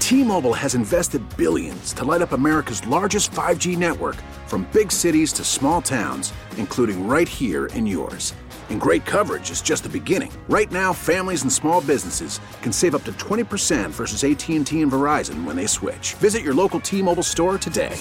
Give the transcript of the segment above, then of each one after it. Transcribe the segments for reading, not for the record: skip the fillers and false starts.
T-Mobile has invested billions to light up America's largest 5G network, from big cities to small towns, including right here in yours. And great coverage is just the beginning. Right now, families and small businesses can save up to 20% versus AT&T and Verizon when they switch. Visit your local T-Mobile store today.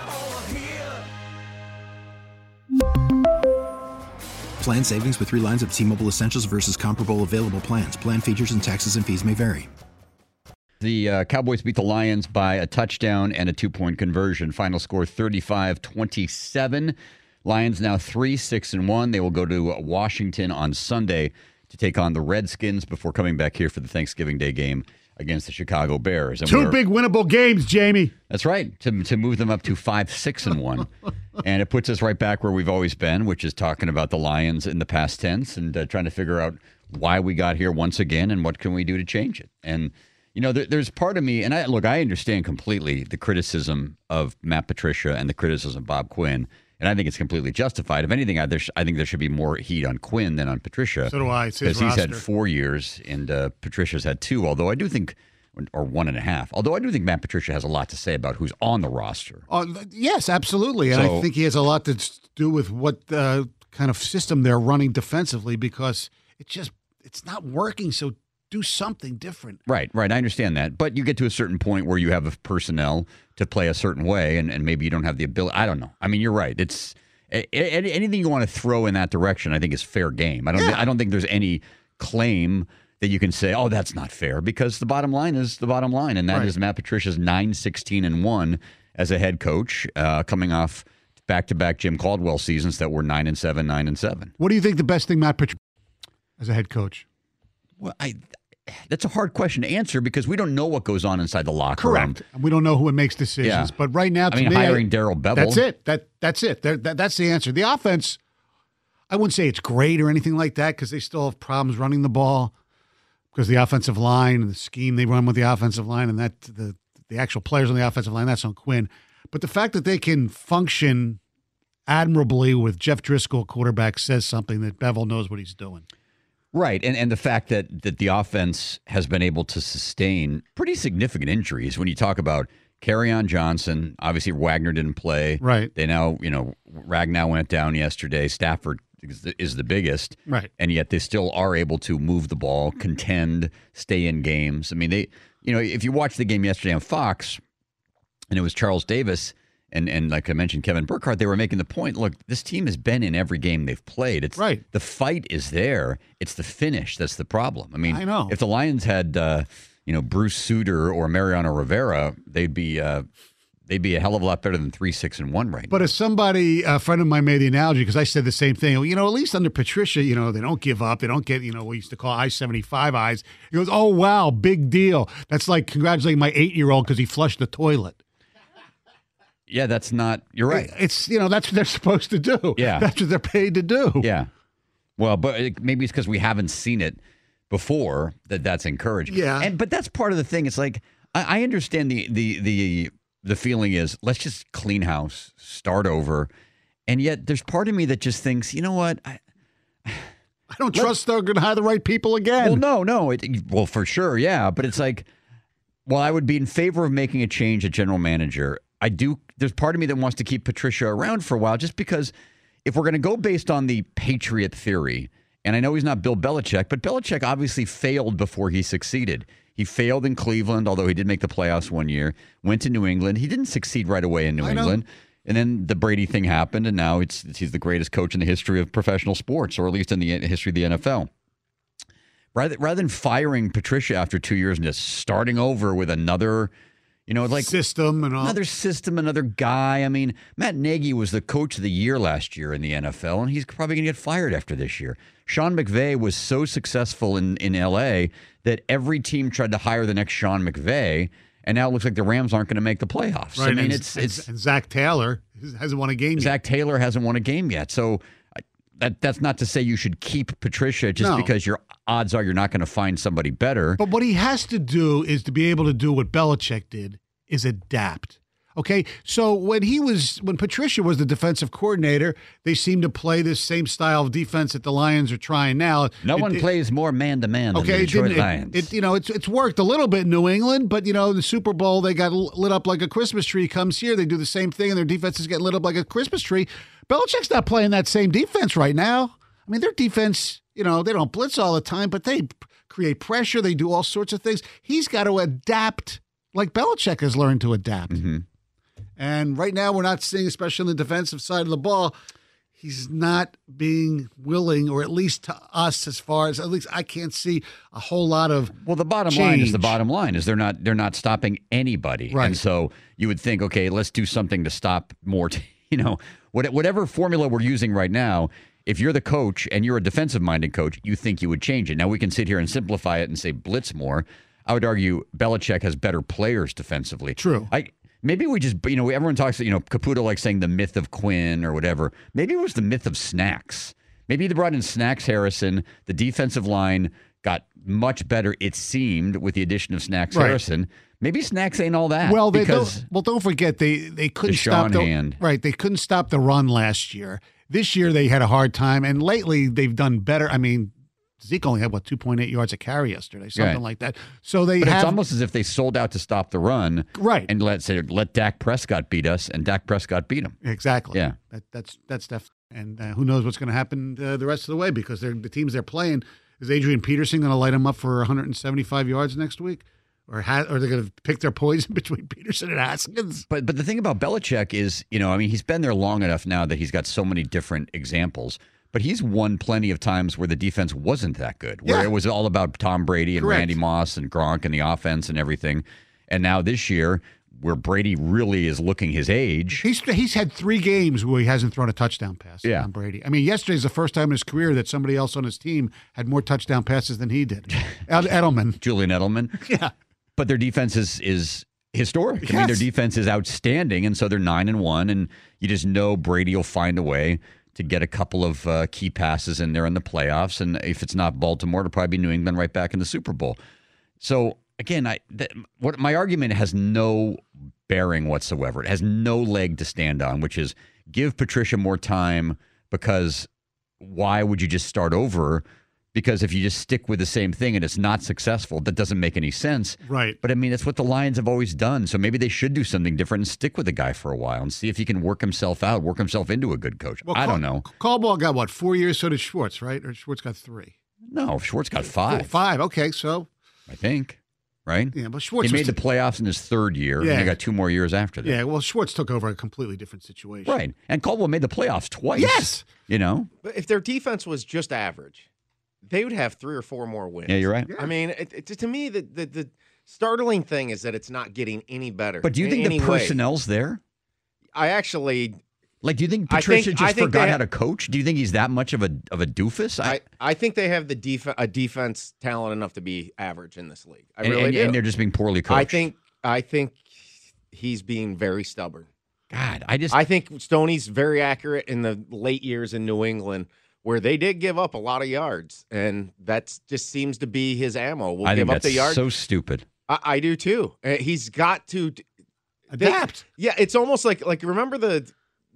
Plan savings with 3 lines of T-Mobile Essentials versus comparable available plans. Plan features and taxes and fees may vary. The Cowboys beat the Lions by a touchdown and a 2-point conversion. Final score 35-27. Lions now 3-6-1. They will go to Washington on Sunday to take on the Redskins before coming back here for the Thanksgiving Day game against the Chicago Bears. And 2 big winnable games, Jamie. That's right, to move them up to 5-6-1. And it puts us right back where we've always been, which is talking about the Lions in the past tense and trying to figure out why we got here once again and what can we do to change it. And, you know, there's part of me, and I understand completely the criticism of Matt Patricia and the criticism of Bob Quinn. And I think it's completely justified. If anything, I think there should be more heat on Quinn than on Patricia. So do I. Because he's had 4 years and Patricia's had 2, although I do think, or 1.5. Although I do think Matt Patricia has a lot to say about who's on the roster. Yes, absolutely. And I think he has a lot to do with what kind of system they're running defensively, because it's not working. So do something different. Right. I understand that. But you get to a certain point where you have a personnel to play a certain way, and maybe you don't have the ability. I don't know. I mean, you're right. It's anything you want to throw in that direction, I think, is fair game. I don't think there's any claim that you can say, oh, that's not fair, because the bottom line is the bottom line, and that is Matt Patricia's 9-16-1 as a head coach, coming off back-to-back Jim Caldwell seasons that were 9-7, 9-7. What do you think the best thing Matt Patricia as a head coach? Well, that's a hard question to answer because we don't know what goes on inside the locker room. Correct. We don't know who makes decisions. Yeah. But right now, to me, hiring Darrell Bevell. That's it. That's it. That's the answer. The offense, I wouldn't say it's great or anything like that, because they still have problems running the ball because the offensive line and the scheme they run with the offensive line, and that the actual players on the offensive line, that's on Quinn. But the fact that they can function admirably with Jeff Driscoll quarterback says something that Bevell knows what he's doing. Right, and the fact that the offense has been able to sustain pretty significant injuries. When you talk about Kerryon Johnson, obviously Wagner didn't play. Right. They now, Ragnow went down yesterday. Stafford is the biggest. Right. And yet they still are able to move the ball, contend, stay in games. I mean, if you watch the game yesterday on Fox, and it was Charles Davis and like I mentioned, Kevin Burkhardt, they were making the point, look, this team has been in every game they've played. It's right. The fight is there. It's the finish that's the problem. I mean, I know. If the Lions had, Bruce Sutter or Mariano Rivera, they'd be a hell of a lot better than 3-6-1 right now. But as a friend of mine made the analogy, because I said the same thing, at least under Patricia, they don't give up. They don't get, we used to call I-75 eyes. He goes, oh, wow, big deal. That's like congratulating my 8-year-old because he flushed the toilet. Yeah, that's not. You're right. It's that's what they're supposed to do. Yeah, that's what they're paid to do. Yeah. Well, but maybe it's because we haven't seen it before that's encouraging. Yeah. But that's part of the thing. It's like I understand the feeling is let's just clean house, start over, and yet there's part of me that just thinks, you know what? I don't trust they're going to hire the right people again. Well, no. Well, for sure, yeah. But it's like, well, I would be in favor of making a change at general manager. I do. There's part of me that wants to keep Patricia around for a while, just because if we're going to go based on the Patriot theory, and I know he's not Bill Belichick, but Belichick obviously failed before he succeeded. He failed in Cleveland, although he did make the playoffs one year, went to New England. He didn't succeed right away in New England. And then the Brady thing happened, and now he's the greatest coach in the history of professional sports, or at least in the history of the NFL. Rather than firing Patricia after 2 years and just starting over with another system and all. Another system, another guy. I mean, Matt Nagy was the coach of the year last year in the NFL, and he's probably going to get fired after this year. Sean McVay was so successful in L.A. that every team tried to hire the next Sean McVay, and now it looks like the Rams aren't going to make the playoffs. Right. I mean, and Zach Taylor hasn't won a game yet. Zach Taylor hasn't won a game yet. So that's not to say you should keep Patricia because your odds are you're not going to find somebody better. But what he has to do is to be able to do what Belichick did, is adapt. Okay, so when Patricia was the defensive coordinator, they seemed to play this same style of defense that the Lions are trying now. No one plays more man-to-man than the Detroit Lions. It's worked a little bit in New England, but the Super Bowl, they got lit up like a Christmas tree. Comes here, they do the same thing, and their defense is getting lit up like a Christmas tree. Belichick's not playing that same defense right now. I mean, their defense, they don't blitz all the time, but they create pressure. They do all sorts of things. He's got to adapt like Belichick has learned to adapt. Mm-hmm. And right now we're not seeing, especially on the defensive side of the ball, he's not being willing, or at least to us, as far as at least I can't see a whole lot of the bottom change. line is the bottom line is they're not stopping anybody. Right. And so you would think, okay, let's do something to stop more, whatever formula we're using right now. If you're the coach and you're a defensive-minded coach, you think you would change it. Now, we can sit here and simplify it and say blitz more. I would argue Belichick has better players defensively. True. Maybe we just, everyone talks, Caputo like saying the myth of Quinn or whatever. Maybe it was the myth of Snacks. Maybe they brought in Snacks Harrison. The defensive line got much better, it seemed, with the addition of Snacks Harrison. Maybe Snacks ain't all that. Well, don't forget they couldn't stop they couldn't stop the run last year. This year they had a hard time, and lately they've done better. I mean, Zeke only had 2.8 yards a carry yesterday, something like that. So it's almost as if they sold out to stop the run, right? And let Dak Prescott beat us, and Dak Prescott beat him. Exactly. Yeah, that's definitely. And who knows what's going to happen the rest of the way, because the teams they're playing, is Adrian Peterson going to light them up for 175 yards next week? Or are they going to pick their poison between Peterson and Haskins? But the thing about Belichick is, he's been there long enough now that he's got so many different examples. But he's won plenty of times where the defense wasn't that good, where it was all about Tom Brady and Randy Moss and Gronk and the offense and everything. And now this year, where Brady really is looking his age. He's had 3 games where he hasn't thrown a touchdown pass on Brady. I mean, yesterday's the first time in his career that somebody else on his team had more touchdown passes than he did. Edelman. Julian Edelman. Yeah. But their defense is historic. Yes. I mean, their defense is outstanding, and so they're 9-1, and you just know Brady will find a way to get a couple of key passes in there in the playoffs, and if it's not Baltimore, it'll probably be New England right back in the Super Bowl. So again, what my argument has no bearing whatsoever. It has no leg to stand on, which is give Patricia more time, because why would you just start over? Because if you just stick with the same thing and it's not successful, that doesn't make any sense. Right. But I mean, that's what the Lions have always done. So maybe they should do something different and stick with the guy for a while and see if he can work himself out, work himself into a good coach. Well, I don't know. Caldwell got 4 years, so did Schwartz, right? Or Schwartz got 3? No, Schwartz got 5. 5, okay, so. I think, right? Yeah, but Schwartz. He made the playoffs in his 3rd year, and he got 2 more years after that. Yeah, well, Schwartz took over a completely different situation. Right. And Caldwell made the playoffs twice. Yes. But if their defense was just average, they would have 3 or 4 more wins. Yeah, you're right. I mean, to me, the startling thing is that it's not getting any better. But do you think the personnel's there? I actually do you think Patricia just forgot how to coach? Do you think he's that much of a doofus? I think they have a defense talent enough to be average in this league. I really do. And they're just being poorly coached. I think he's being very stubborn. God, I think Stoney's very accurate in the late years in New England, where they did give up a lot of yards, and that just seems to be his ammo. We'll give up the yards. So stupid. I do too. He's got to adapt. It's almost like remember the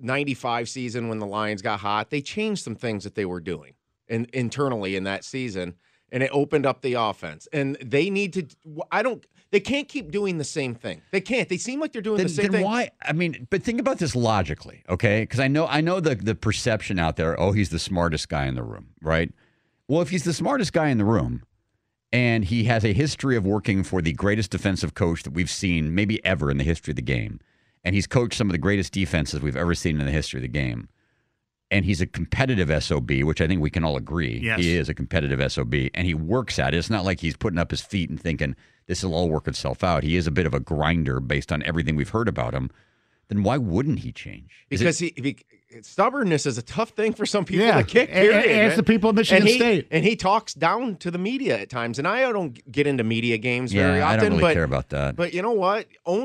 95 season when the Lions got hot? They changed some things that they were doing internally in that season, and it opened up the offense. And they need to. They can't keep doing the same thing. They can't. They seem like they're doing the same thing. Then why? I mean, but think about this logically, okay? Because I know the perception out there. Oh, he's the smartest guy in the room, right? Well, if he's the smartest guy in the room, and he has a history of working for the greatest defensive coach that we've seen maybe ever in the history of the game, and he's coached some of the greatest defenses we've ever seen in the history of the game, and he's a competitive SOB, which I think we can all agree. Yes. He is a competitive SOB, and he works at it. It's not like he's putting up his feet and thinking this will all work itself out. He is a bit of a grinder based on everything we've heard about him. Then why wouldn't he change? Because stubbornness is a tough thing for some people to kick. Ask the people at Michigan State. And he talks down to the media at times. And I don't get into media games very often. I don't really care about that. But you know what?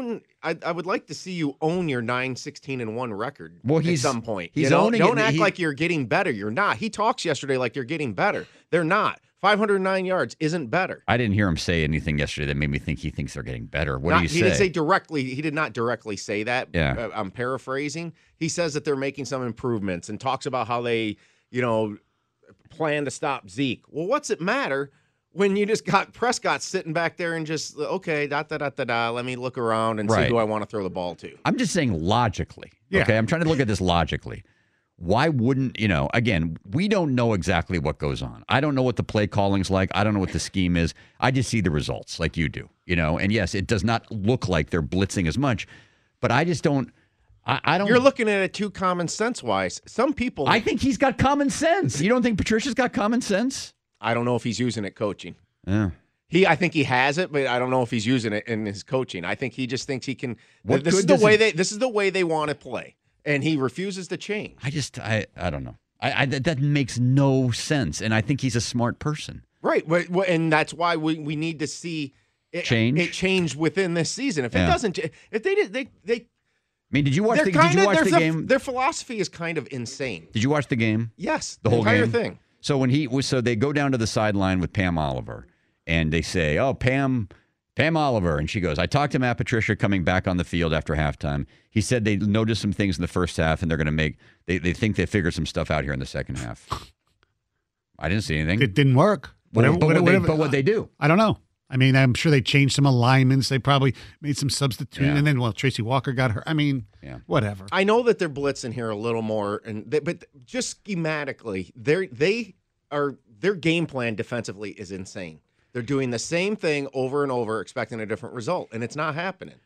I would like to see you own your 9-16-1 record at some point. He's owning Don't it. act like you're getting better. You're not. He talks yesterday like you're getting better. They're not. 509 yards isn't better. I didn't hear him say anything yesterday that made me think he thinks they're getting better. What did he say? He didn't say directly. He did not directly say that. Yeah. I'm paraphrasing. He says that they're making some improvements and talks about how they, plan to stop Zeke. Well, what's it matter when you just got Prescott sitting back there and just, okay, let me look around and see who I want to throw the ball to. I'm just saying logically. Yeah. Okay, I'm trying to look at this logically. Why wouldn't, again, we don't know exactly what goes on. I don't know what the play calling's like. I don't know what the scheme is. I just see the results like you do, and yes, it does not look like they're blitzing as much, but I just don't. I don't. You're looking at it too common sense wise. Some people. I think he's got common sense. You don't think Patricia's got common sense? I don't know if he's using it coaching. Yeah. I think he has it, but I don't know if he's using it in his coaching. I think he just thinks he can. This is the way they want to play. And he refuses to change. I don't know. That makes no sense. And I think he's a smart person. Right. And that's why we need to see it change within this season. If it doesn't, if they I mean, did you watch the game? Their philosophy is kind of insane. Did you watch the game? Yes. The whole entire game? Thing. So so they go down to the sideline with Pam Oliver and they say, "Oh, Pam Oliver," and she goes, "I talked to Matt Patricia coming back on the field after halftime. He said they noticed some things in the first half, and they're going to they think they figured some stuff out here in the second half." I didn't see anything. It didn't work. But what they do? I don't know. I mean, I'm sure they changed some alignments. They probably made some substitution, and then Tracy Walker got hurt. I mean, whatever. I know that they're blitzing here a little more, but just schematically, their game plan defensively is insane. They're doing the same thing over and over, expecting a different result, and it's not happening.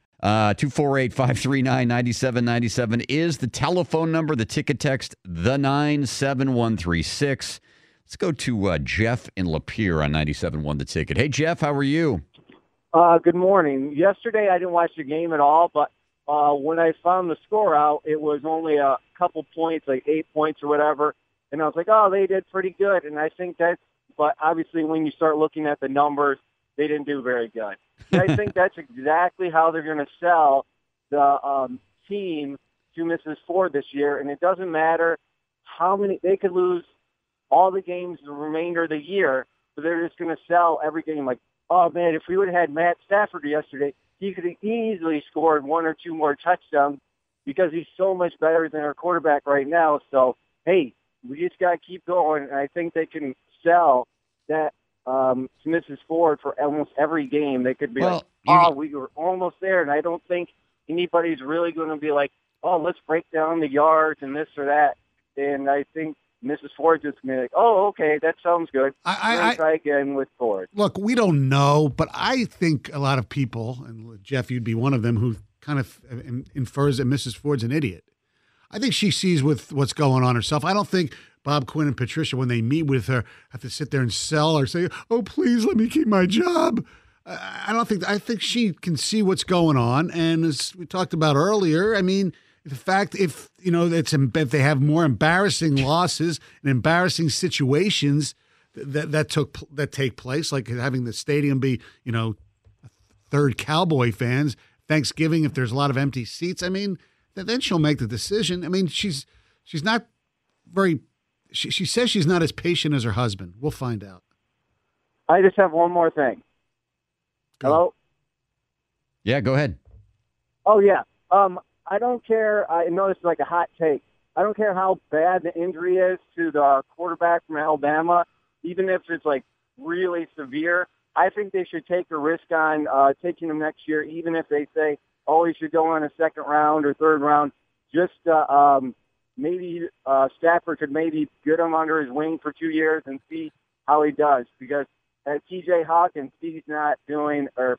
248-539-9797 is the telephone number. The ticket text, the 97136. Let's go to Jeff in Lapeer on 97.1 The Ticket. Hey, Jeff, how are you? Good morning. Yesterday, I didn't watch the game at all, but when I found the score out, it was only a couple points, like 8 points or whatever, and I was like, oh, they did pretty good, and I think but obviously when you start looking at the numbers, they didn't do very good. And I think that's exactly how they're going to sell the team to Mrs. Ford this year, and it doesn't matter how many – they could lose all the games the remainder of the year, but they're just going to sell every game like, oh, man, if we would have had Matt Stafford yesterday, he could have easily scored one or two more touchdowns because he's so much better than our quarterback right now. So, hey, we just got to keep going, and I think they can sell that to Mrs. Ford for almost every game. They could be we were almost there, and I don't think anybody's really going to be like, oh, let's break down the yards and this or that. And I think Mrs. Ford just going to be like, oh, okay, that sounds good. I try again with Ford. Look, we don't know, but I think a lot of people, and Jeff, you'd be one of them, who kind of infers that Mrs. Ford's an idiot. I think she sees with what's going on herself. I don't think Bob Quinn and Patricia, when they meet with her, have to sit there and sell or say, oh, please let me keep my job. I think she can see what's going on. And as we talked about earlier, I mean, the fact if they have more embarrassing losses and embarrassing situations that take place, like having the stadium be, third Cowboy fans, Thanksgiving, if there's a lot of empty seats, I mean, then she'll make the decision. I mean, she's not very. She says she's not as patient as her husband. We'll find out. I just have one more thing. Hello? Yeah, go ahead. Oh, yeah. I don't care. I know this is like a hot take. I don't care how bad the injury is to the quarterback from Alabama, even if it's like really severe. I think they should take a risk on taking him next year, even if they say, oh, he should go in a second round or third round. Just maybe Stafford could maybe get him under his wing for 2 years and see how he does. Because at T.J. Hawkins, he's not doing the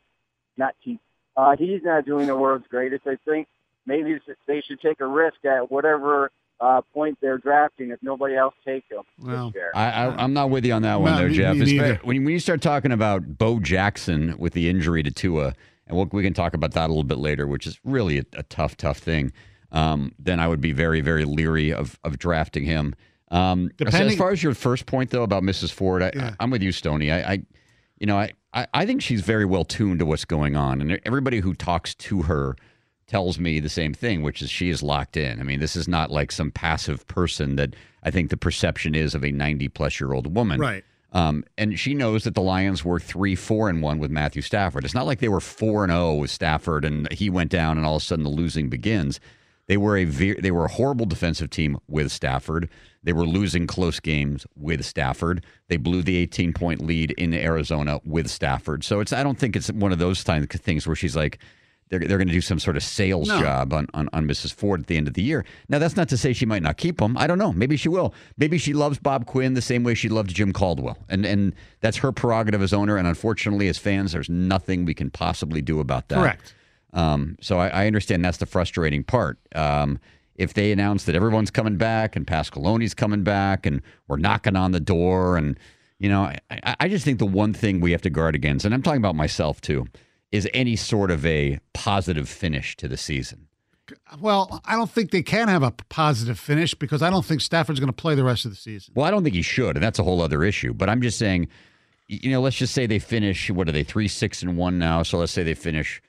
world's greatest. I think maybe they should take a risk at whatever point they're drafting if nobody else takes them. Well, I'm not with you on that one there, Jeff. When you start talking about Bo Jackson with the injury to Tua, and we can talk about that a little bit later, which is really a tough thing, then I would be very, very leery of drafting him. As far as your first point, though, about Mrs. Ford, I'm with you, Stoney. I think she's very well tuned to what's going on, and everybody who talks to her tells me the same thing, which is she is locked in. I mean, this is not like some passive person that I think the perception is of a 90-plus-year-old woman. Right. And she knows that the Lions were 3-4-1 with Matthew Stafford. It's not like they were 4-0 with Stafford and he went down and all of a sudden the losing begins. They were a horrible defensive team with Stafford. They were losing close games with Stafford. They blew the 18-point lead in Arizona with Stafford. So I don't think it's one of those things where she's like, they're going to do some sort of sales job on Mrs. Ford at the end of the year. Now, that's not to say she might not keep him. I don't know. Maybe she will. Maybe she loves Bob Quinn the same way she loved Jim Caldwell. And that's her prerogative as owner. And unfortunately, as fans, there's nothing we can possibly do about that. Correct. So I understand that's the frustrating part. If they announce that everyone's coming back and Pasqualoni's coming back and we're knocking on the door and, I just think the one thing we have to guard against, and I'm talking about myself too, is any sort of a positive finish to the season. Well, I don't think they can have a positive finish because I don't think Stafford's going to play the rest of the season. Well, I don't think he should, and that's a whole other issue. But I'm just saying, let's just say they finish, what are they, 3-6-1 now? So let's say they finish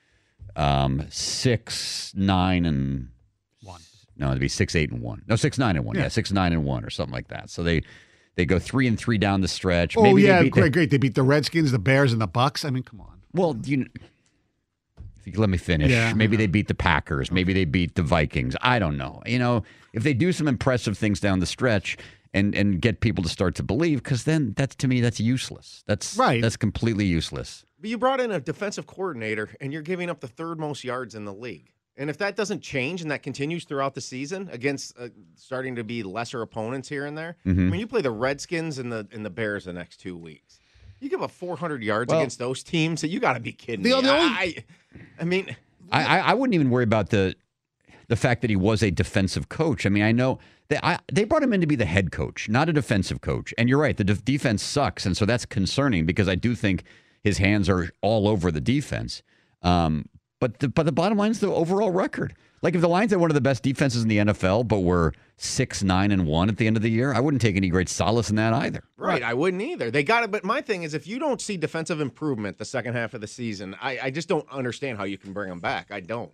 6-9-1. No, it'd be 6-8-1. No, 6-9-1. Yeah, 6-9-1 or something like that. So they go 3-3 down the stretch. Oh, maybe great. They beat the Redskins, the Bears, and the Bucks. I mean, come on. Well, if you let me finish. Yeah, maybe they beat the Packers. Maybe they beat the Vikings. I don't know. If they do some impressive things down the stretch and get people to start to believe, because then to me, that's useless. That's right. That's completely useless. But you brought in a defensive coordinator, and you're giving up the third most yards in the league. And if that doesn't change and that continues throughout the season against starting to be lesser opponents here and there, I mean, you play the Redskins and the Bears the next 2 weeks. You give up 400 yards against those teams, you got to be kidding me. I wouldn't even worry about the fact that he was a defensive coach. I mean, I know they brought him in to be the head coach, not a defensive coach. And you're right, the defense sucks, and so that's concerning because I do think his hands are all over the defense. But the bottom line is the overall record. Like if the Lions had one of the best defenses in the NFL, but were 6-9-1 at the end of the year, I wouldn't take any great solace in that either. Right, I wouldn't either. They got it, but my thing is if you don't see defensive improvement the second half of the season, I just don't understand how you can bring them back. I don't.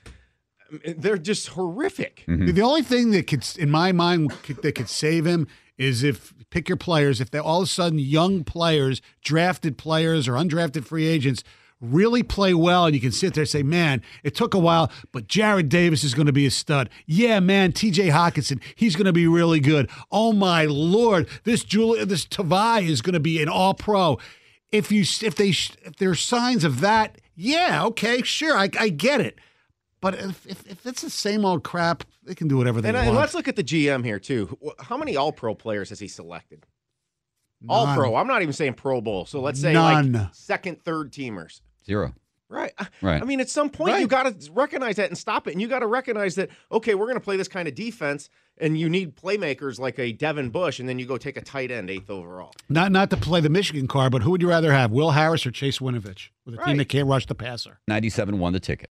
They're just horrific. Mm-hmm. The only thing that could, in my mind, that could save him is if pick your players. If they're all of a sudden young players, drafted players, or undrafted free agents really play well, and you can sit there and say, man, it took a while, but Jared Davis is going to be a stud. Yeah, man, TJ Hawkinson, he's going to be really good. Oh, my Lord, this Tavai is going to be an all-pro. If there's signs of that, yeah, okay, sure, I get it. But if it's the same old crap, they can do whatever they want. And let's look at the GM here, too. How many all-pro players has he selected? None. All-pro. I'm not even saying Pro Bowl. So let's say None. Like second, third teamers. 0. Right. I mean, at some point, you got to recognize that and stop it. And you got to recognize that, okay, we're going to play this kind of defense, and you need playmakers like a Devin Bush, and then you go take a tight end 8th overall. Not to play the Michigan card, but who would you rather have, Will Harris or Chase Winovich, with a team that can't rush the passer? 97 won the ticket.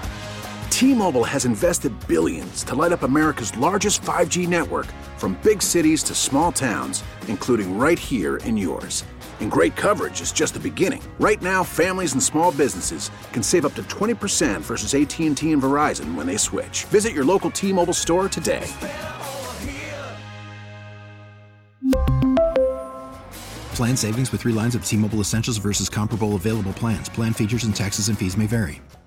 T-Mobile has invested billions to light up America's largest 5G network, from big cities to small towns, including right here in yours. And great coverage is just the beginning. Right now, families and small businesses can save up to 20% versus AT&T and Verizon when they switch. Visit your local T-Mobile store today. Plan savings with 3 lines of T-Mobile Essentials versus comparable available plans. Plan features and taxes and fees may vary.